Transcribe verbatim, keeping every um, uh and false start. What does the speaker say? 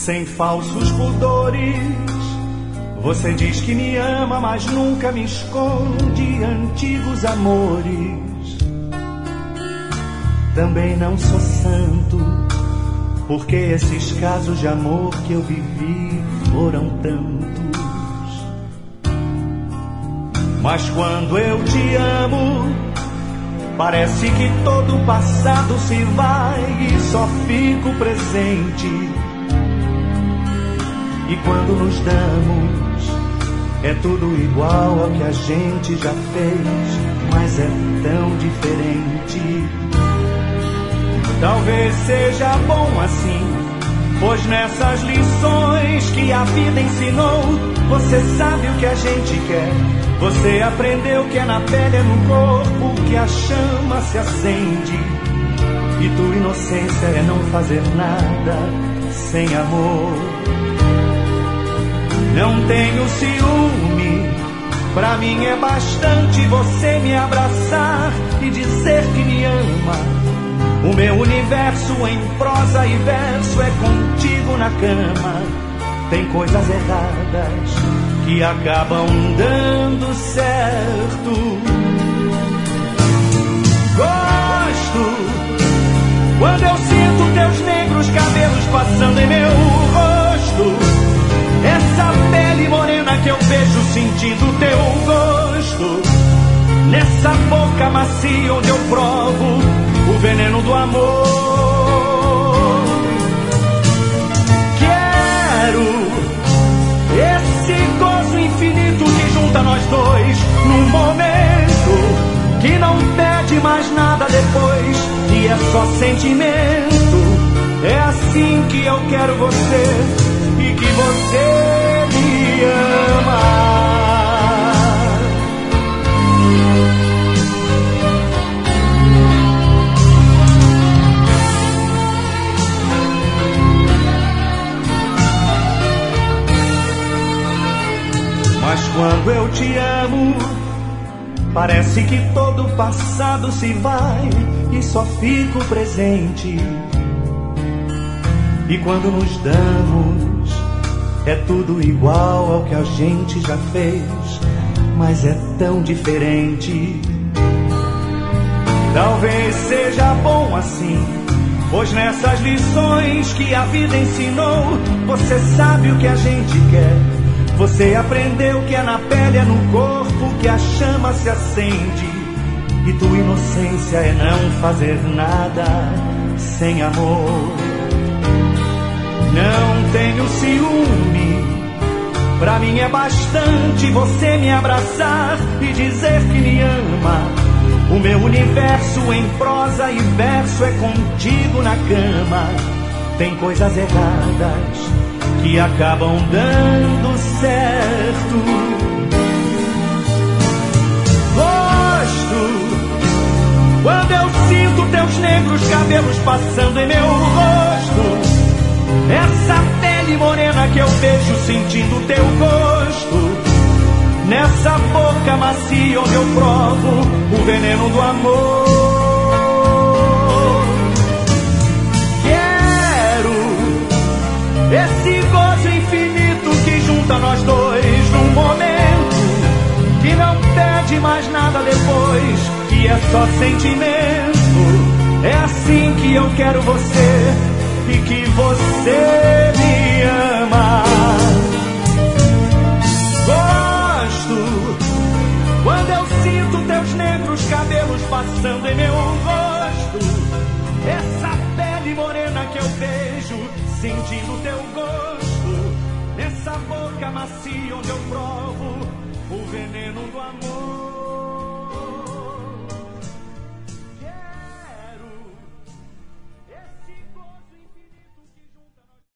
sem falsos pudores. Você diz que me ama, mas nunca me esconde antigos amores. Também não sou santo, porque esses casos de amor que eu vivi foram tantos. Mas quando eu te amo, parece que todo o passado se vai e só fico presente. E quando nos damos, é tudo igual ao que a gente já fez, mas é tão diferente. Talvez seja bom assim, pois nessas lições que a vida ensinou, você sabe o que a gente quer. Você aprendeu que é na pele, é no corpo que a chama se acende. E tua inocência é não fazer nada sem amor. Não tenho ciúme, pra mim é bastante você me abraçar e dizer que me ama. O meu universo em prosa e verso é contigo na cama. Tem coisas erradas que acabam dando certo. Gosto quando eu sinto teus negros cabelos passando em meu rosto. Essa pele morena que eu vejo sentindo teu gosto. Nessa boca macia onde eu provo o veneno do amor. Quero esse gozo infinito que junta nós dois num momento que não pede mais nada depois, e é só sentimento. É assim que eu quero você e que você me ama. Mas quando eu te amo, parece que todo o passado se vai e só fico presente. E quando nos damos, é tudo igual ao que a gente já fez, mas é tão diferente. Talvez seja bom assim, pois nessas lições que a vida ensinou, você sabe o que a gente quer. Você aprendeu que é na pele, é no corpo que a chama se acende. E tua inocência é não fazer nada sem amor. Não tenho ciúme, pra mim é bastante você me abraçar e dizer que me ama. O meu universo em prosa e verso é contigo na cama. Tem coisas erradas que acabam dando certo. Gosto quando eu sinto teus negros cabelos passando em meu rosto. Essa pele morena que eu vejo sentindo teu gosto. Nessa boca macia onde eu provo o veneno do amor. Quero esse gozo infinito que junta nós dois num momento que não pede mais nada depois, que é só sentimento. É assim que eu quero você e que você me ama. Gosto quando eu sinto teus negros cabelos passando em meu rosto. Essa pele morena que eu vejo sentindo teu gosto. Nessa boca macia onde eu provo o veneno do amor.